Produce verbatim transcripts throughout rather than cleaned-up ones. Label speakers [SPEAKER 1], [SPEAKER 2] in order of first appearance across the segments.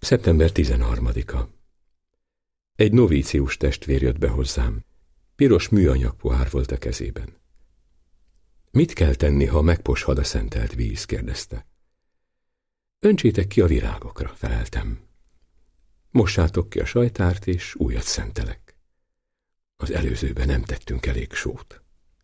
[SPEAKER 1] szeptember tizenharmadika. Egy novícius testvér jött be hozzám. Piros műanyag pohár volt a kezében. Mit kell tenni, ha megposhad a szentelt víz? kérdezte. Öntsétek ki a virágokra, feleltem. Mossátok ki a sajtárt, és újat szentelek. Az előzőben nem tettünk elég sót.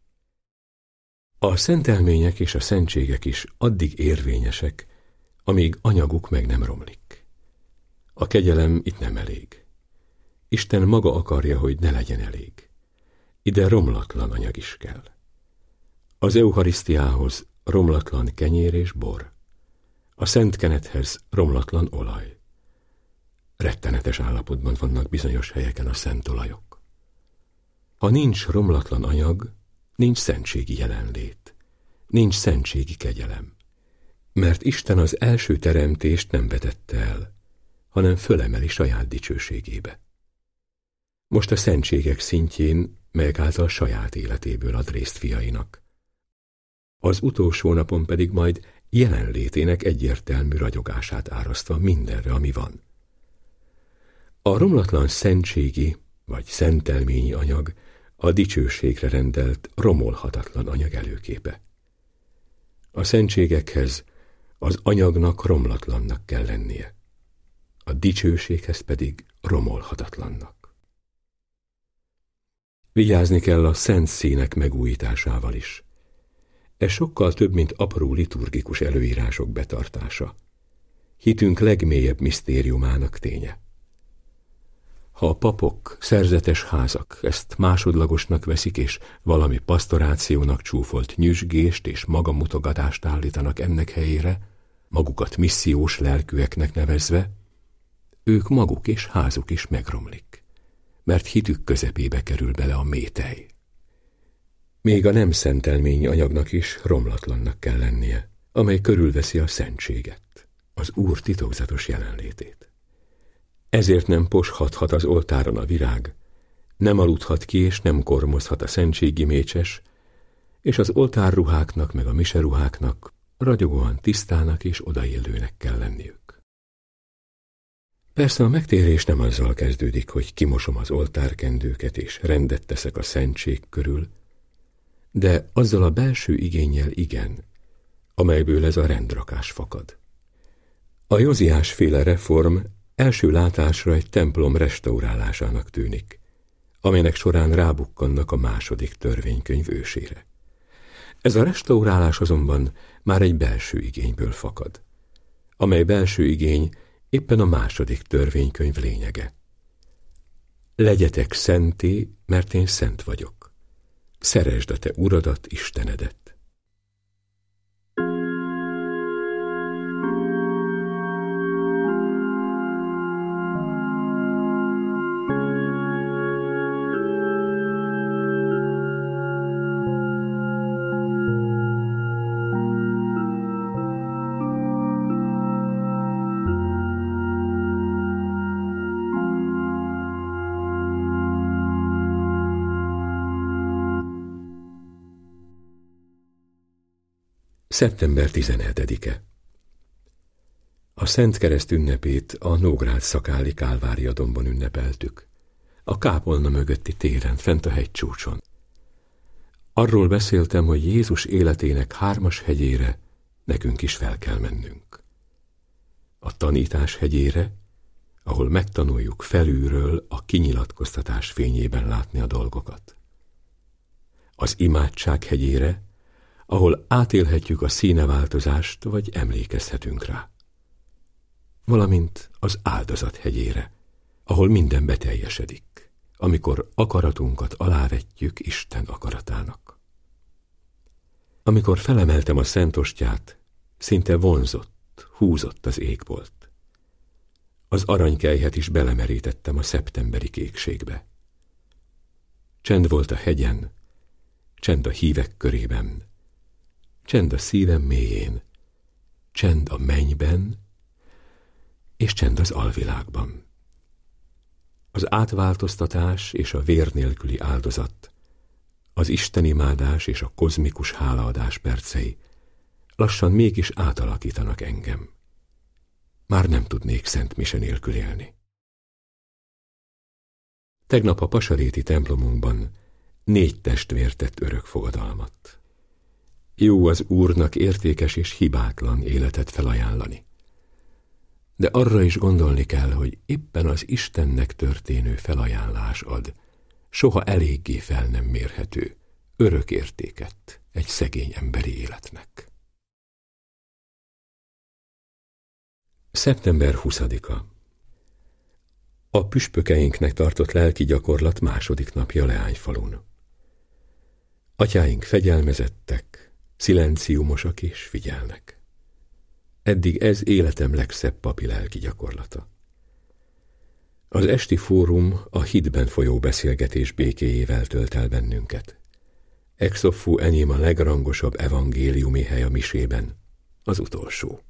[SPEAKER 1] A szentelmények és a szentségek is addig érvényesek, amíg anyaguk meg nem romlik. A kegyelem itt nem elég. Isten maga akarja, hogy ne legyen elég. Ide romlatlan anyag is kell. Az eucharisztiához romlatlan kenyér és bor. A szent kenethez romlatlan olaj. Rettenetes állapotban vannak bizonyos helyeken a szent olajok. Ha nincs romlatlan anyag, nincs szentségi jelenlét, nincs szentségi kegyelem. Mert Isten az első teremtést nem vetette el, hanem fölemeli saját dicsőségébe. Most a szentségek szintjén, melyek által saját életéből ad részt fiainak. Az utolsó napon pedig majd jelenlétének egyértelmű ragyogását árasztva mindenre, ami van. A romlatlan szentségi vagy szentelményi anyag a dicsőségre rendelt, romolhatatlan anyag előképe. A szentségekhez az anyagnak romlatlannak kell lennie, a dicsőséghez pedig romolhatatlannak. Vigyázni kell a szent színek megújításával is. Ez sokkal több, mint apró liturgikus előírások betartása. Hitünk legmélyebb misztériumának ténye. Ha a papok, szerzetes házak ezt másodlagosnak veszik, és valami pasztorációnak csúfolt nyüzsgést és magamutogatást állítanak ennek helyére, magukat missziós lelkűeknek nevezve, ők maguk és házuk is megromlik, mert hitük közepébe kerül bele a métej. Még a nem szentelményi anyagnak is romlatlannak kell lennie, amely körülveszi a szentséget, az Úr titokzatos jelenlétét. Ezért nem poshathat az oltáron a virág, nem aludhat ki és nem kormozhat a szentségi mécses, és az oltárruháknak meg a miseruháknak ragyogóan tisztának és odaillőnek kell lenniük. Persze a megtérés nem azzal kezdődik, hogy kimosom az oltárkendőket és rendet teszek a szentség körül, de azzal a belső igénnyel igen, amelyből ez a rendrakás fakad. A Józiás féle reform első látásra egy templom restaurálásának tűnik, amelynek során rábukkannak a második törvénykönyv ősére. Ez a restaurálás azonban már egy belső igényből fakad, amely belső igény éppen a második törvénykönyv lényege. Legyetek szenté, mert én szent vagyok. Szeresd a te Uradat, Istenedet. szeptember tizenhetedike. A Szent Kereszt ünnepét a Nógrád-Szakáli Kálvária dombon ünnepeltük, a kápolna mögötti téren, fent a hegycsúcson. Arról beszéltem, hogy Jézus életének hármas hegyére nekünk is fel kell mennünk. A tanítás hegyére, ahol megtanuljuk felülről a kinyilatkoztatás fényében látni a dolgokat. Az imádság hegyére, ahol átélhetjük a színeváltozást, vagy emlékezhetünk rá. Valamint az áldozat hegyére, ahol minden beteljesedik, amikor akaratunkat alávetjük Isten akaratának. Amikor felemeltem a szentostyát, szinte vonzott, húzott az égbolt. Az aranykelyhet is belemerítettem a szeptemberi kékségbe. Csend volt a hegyen, csend a hívek körében, csend a szívem mélyén, csend a mennyben, és csend az alvilágban. Az átváltoztatás és a vér nélküli áldozat, az istenimádás és a kozmikus hálaadás percei lassan mégis átalakítanak engem. már nem tudnék szent mise nélkül élni. Tegnap a pasaréti templomunkban négy testvér tett örök fogadalmat. Jó az Úrnak értékes és hibátlan életet felajánlani. De arra is gondolni kell, hogy éppen az Istennek történő felajánlás ad soha eléggé fel nem mérhető, örök értéket egy szegény emberi életnek. szeptember huszadika. A püspökeinknek tartott lelki gyakorlat második napja Leányfalun. Atyáink fegyelmezettek, szilenciumosak és figyelnek. Eddig ez életem legszebb papi lelki gyakorlata. Az esti fórum a hitben folyó beszélgetés békéjével tölt el bennünket. Ex offu enyém a legrangosabb evangéliumi hely a misében, az utolsó.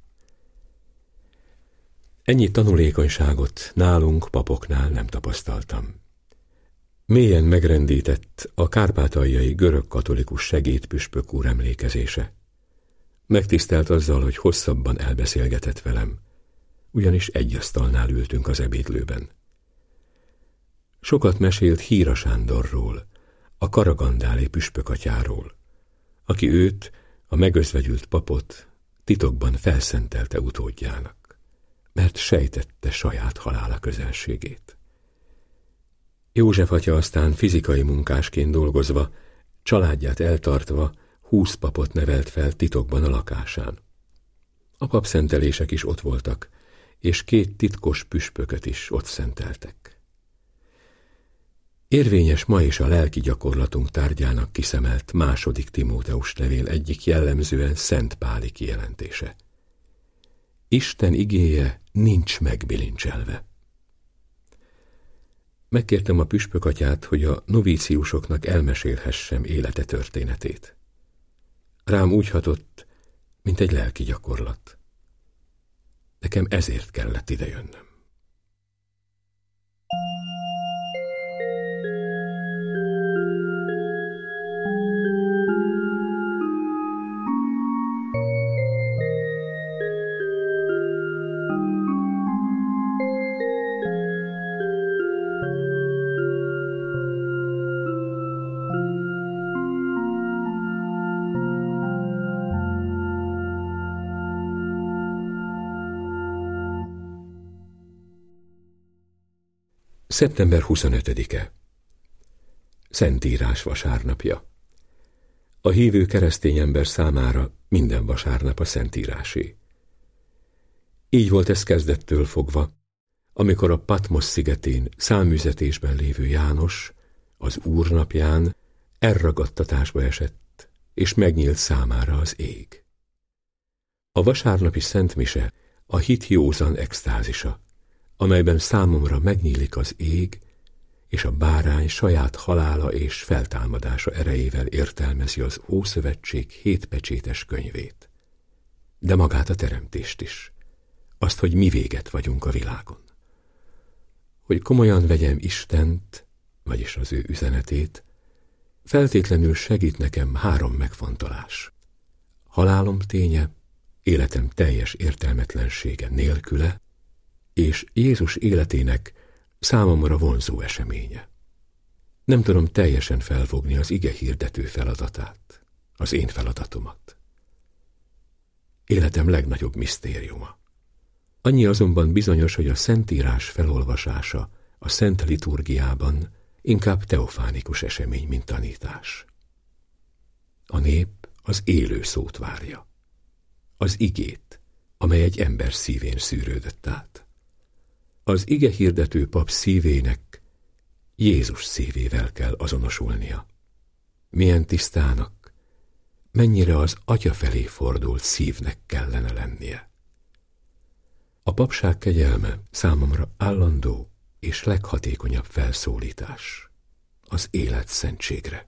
[SPEAKER 1] Ennyi tanulékonyságot nálunk papoknál nem tapasztaltam. Mélyen megrendített a kárpátaljai görög-katolikus segédpüspök úr emlékezése. Megtisztelt azzal, hogy hosszabban elbeszélgetett velem, ugyanis egy asztalnál ültünk az ebédlőben. Sokat mesélt Híra Sándorról, a karagandáli püspökatyáról, aki őt, a megözvegyült papot titokban felszentelte utódjának, mert sejtette saját halála közelségét. József atya aztán fizikai munkásként dolgozva, családját eltartva, húsz papot nevelt fel titokban a lakásán. A papszentelések is ott voltak, és két titkos püspököt is ott szenteltek. Érvényes ma is a lelki gyakorlatunk tárgyának kiszemelt második Timóteus levél egyik jellemzően szent páli kijelentése. Isten igéje nincs megbilincselve. Megkértem a püspökatyát, hogy a novíciusoknak elmesélhessem élete történetét. Rám úgy hatott, mint egy lelki gyakorlat. Nekem ezért kellett idejönnöm. szeptember huszonötödike. Szentírás vasárnapja. A hívő keresztény ember számára minden vasárnap a szentírásé. Így volt ez kezdettől fogva, amikor a Patmos szigetén száműzetésben lévő János az Úr napján elragadtatásba esett, és megnyílt számára az ég. A vasárnapi szentmise a hit józan extázisa, amelyben számomra megnyílik az ég, és a bárány saját halála és feltámadása erejével értelmezi az Ószövetség hétpecsétes könyvét. De magát a teremtést is, azt, hogy mi véget vagyunk a világon. Hogy komolyan vegyem Istent, vagyis az ő üzenetét, feltétlenül segít nekem három megfontolás. Halálom ténye, életem teljes értelmetlensége nélküle, és Jézus életének számomra vonzó eseménye. Nem tudom teljesen felfogni az ige hirdető feladatát, az én feladatomat. Életem legnagyobb misztériuma. Annyi azonban bizonyos, hogy a Szentírás felolvasása a Szent Liturgiában inkább teofánikus esemény, mint tanítás. A nép az élő szót várja, az igét, amely egy ember szívén szűrődött át. Az ige hirdető pap szívének Jézus szívével kell azonosulnia. Milyen tisztának, mennyire az Atya felé fordult szívnek kellene lennie. A papság kegyelme számomra állandó és leghatékonyabb felszólítás az élet szentségre.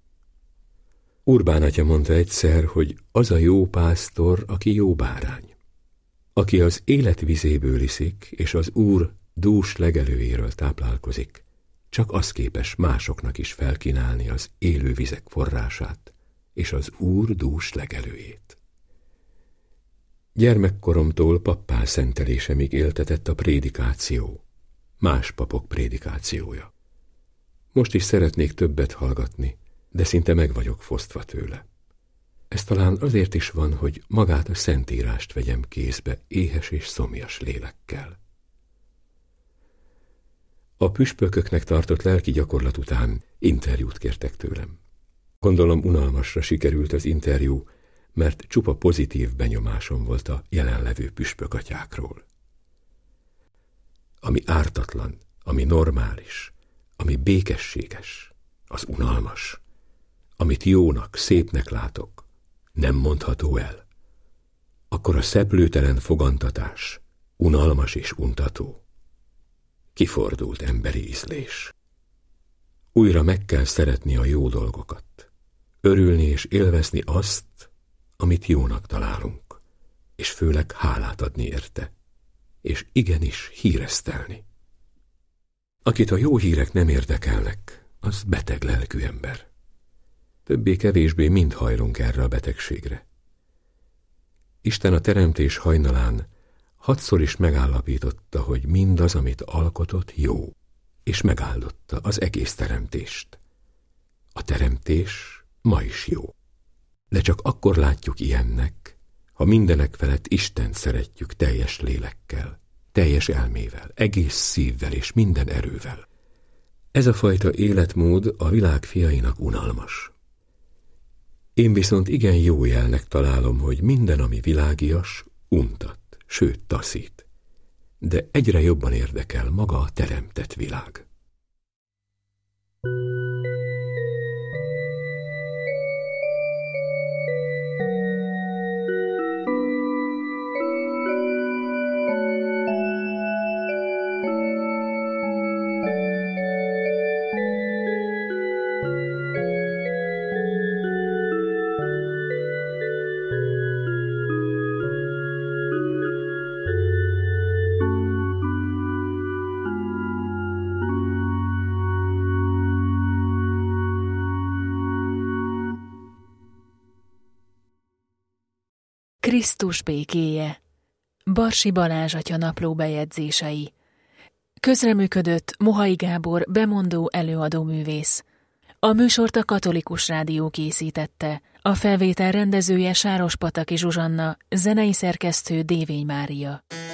[SPEAKER 1] Urbán atya mondta egyszer, hogy az a jó pásztor, aki jó bárány. Aki az élet vizéből iszik, és az Úr dús legelőjéről táplálkozik, csak az képes másoknak is felkínálni az élő vizek forrását, és az Úr dús legelőjét. Gyermekkoromtól pappá szentelésemig éltetett a prédikáció, más papok prédikációja. Most is szeretnék többet hallgatni, de szinte meg vagyok fosztva tőle. Ez talán azért is van, hogy magát a Szentírást vegyem kézbe éhes és szomjas lélekkel. A püspököknek tartott lelki gyakorlat után interjút kértek tőlem. Gondolom unalmasra sikerült az interjú, mert csupa pozitív benyomásom volt a jelenlevő püspökatyákról. Ami ártatlan, ami normális, ami békességes, az unalmas. Amit jónak, szépnek látok, nem mondható el. Akkor a szeplőtelen fogantatás, unalmas és untató. Kifordult emberi ízlés. Újra meg kell szeretni a jó dolgokat, örülni és élvezni azt, amit jónak találunk, és főleg hálát adni érte, és igenis híresztelni. Akit a jó hírek nem érdekelnek, az beteg lelkű ember. Többé-kevésbé mind hajlunk erre a betegségre. Isten a teremtés hajnalán hatszor is megállapította, hogy mindaz, amit alkotott, jó, és megáldotta az egész teremtést. A teremtés ma is jó. De csak akkor látjuk ilyennek, ha mindenek felett Istent szeretjük teljes lélekkel, teljes elmével, egész szívvel és minden erővel. Ez a fajta életmód a világ fiainak unalmas. Én viszont igen jó jelnek találom, hogy minden, ami világias, untat, sőt taszít. De egyre jobban érdekel maga a teremtett világ.
[SPEAKER 2] Krisztus békéje. Barsi Balázs atya napló bejegyzései. Közreműködött Mohai Gábor bemondó előadóművész. A műsort a Katolikus Rádió készítette. A felvétel rendezője Sárospataki Zsuzsanna, zenei szerkesztő Dévény Mária.